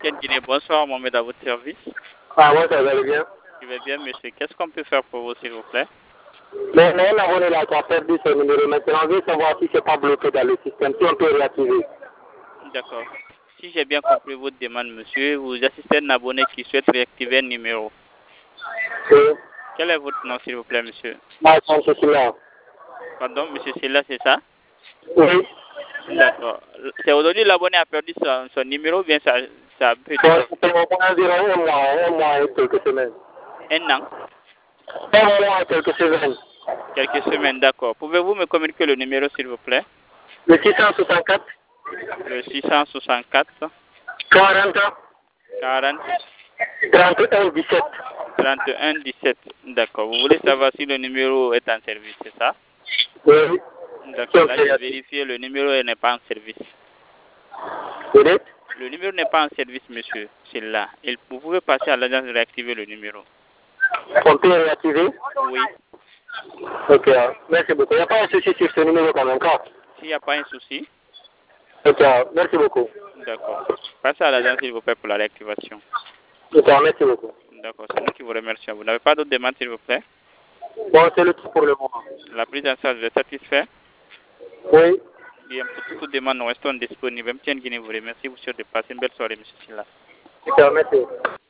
Ken Guinée, bonsoir, Mohamed, à votre service. Ah, moi, ça va bien. Je vais bien, monsieur. Qu'est-ce qu'on peut faire pour vous, s'il vous plaît? Mais un abonné là qui a perdu son numéro. Maintenant, on veut savoir si c'est pas bloqué dans le système, si on peut réactiver. D'accord. Si j'ai bien compris votre demande, monsieur, vous assistez un abonné qui souhaite réactiver un numéro. Oui. Quel est votre nom, s'il vous plaît, monsieur? Ah, c'est là. Pardon, monsieur Silla, c'est ça? Oui. D'accord. C'est aujourd'hui l'abonné a perdu son numéro ou bien ça peut Bon, durer c'est environ un mois et quelques semaines. un an? Un mois et quelques semaines. Quelques semaines, d'accord. Pouvez-vous me communiquer le numéro, s'il vous plaît? Le 664, Le 664 40, 40 31, 17. 31 17. D'accord. Vous voulez savoir si le numéro est en service, c'est ça? Oui. D'accord. Là, j'ai vérifié, le numéro n'est pas en service. Vous dites? Le numéro n'est pas en service, monsieur. C'est là. Vous pouvez passer à l'agence de réactiver le numéro. On peut réactiver? Oui. Ok, merci beaucoup. Il n'y a pas un souci sur ce numéro quand même, encore. S'il n'y a pas un souci, Ok, merci beaucoup. d'accord. Passez à l'agence, s'il vous plaît, pour la réactivation. Ok, merci beaucoup. D'accord. C'est nous qui vous remercions. Vous n'avez pas d'autres demandes, s'il vous plaît? Bon, c'est le tout pour le moment. La prise en charge est satisfaite? Oui. Bien, pour toute demande, nous restons disponibles. Même Guinée vous remercie. Vous souhaite de passer une belle soirée, monsieur Silla. Ok, merci.